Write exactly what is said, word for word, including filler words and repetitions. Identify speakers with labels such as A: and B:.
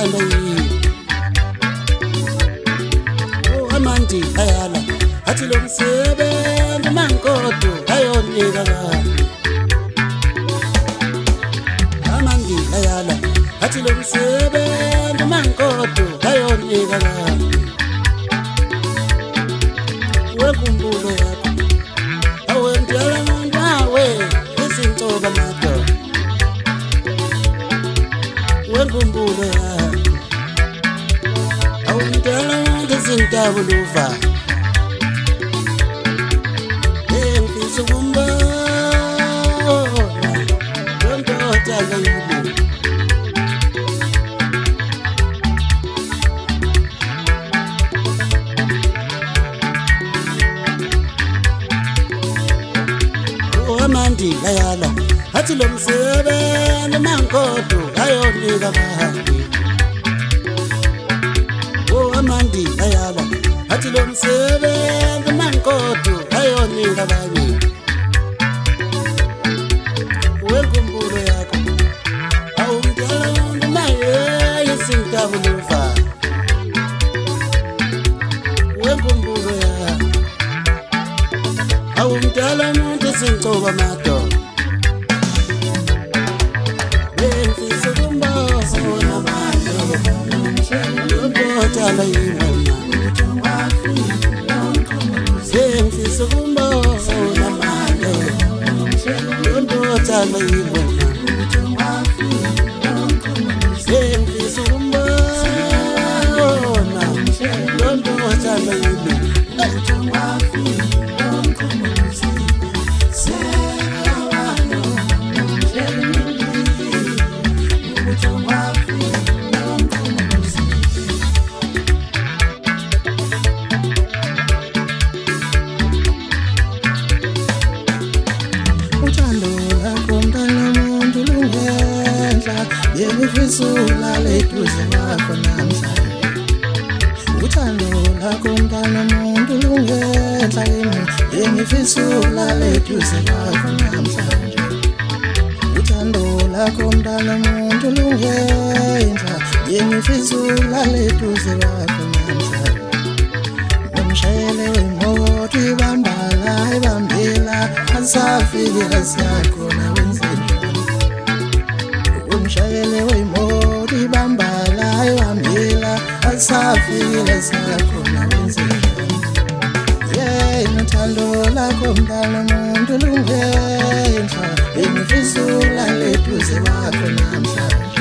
A: uthanda yini oh amandi ayala athi lo msebenzi mankodo ayonika amandi ayala athi lo msebenzi mankodo ayonika wenkumbulo yakho awendela nawe izincoba mado wenkumbulo yakho awendela izintabuluva engifisa ukumbona ntontoja ngayini amandi ayala athi lo msebenzi mankodo ayonika bahambi oh amandi ayala athi lo msebenzi mankodo ayonika abanye wenkumbulo yakho awumdala umuntu naye isintabuluva wenkumbulo yakho awumdala umuntu isincoba mado bengifisa ukumbona mado uthanda yini bengifisa ukumbona mado uthanda yini bengifisa ukumbona uthanda yini Yengifisula leduze kwakho namhlanje uthando lakho mntana muntu lungenhla kimi yengifisula leduze kwakho namhlanje uthando lakho mntana muntu lungenhla yengifisula leduze kwakho namhlanje umshayele wemoto ibambala ibambela asafike asiyakhona wenzeni umshayele wemoto ibambala ibambela asafile sakhona wenzeni yeah nothando lakho mntana muntu lungenhla engifisula leduze kwakho namhlanje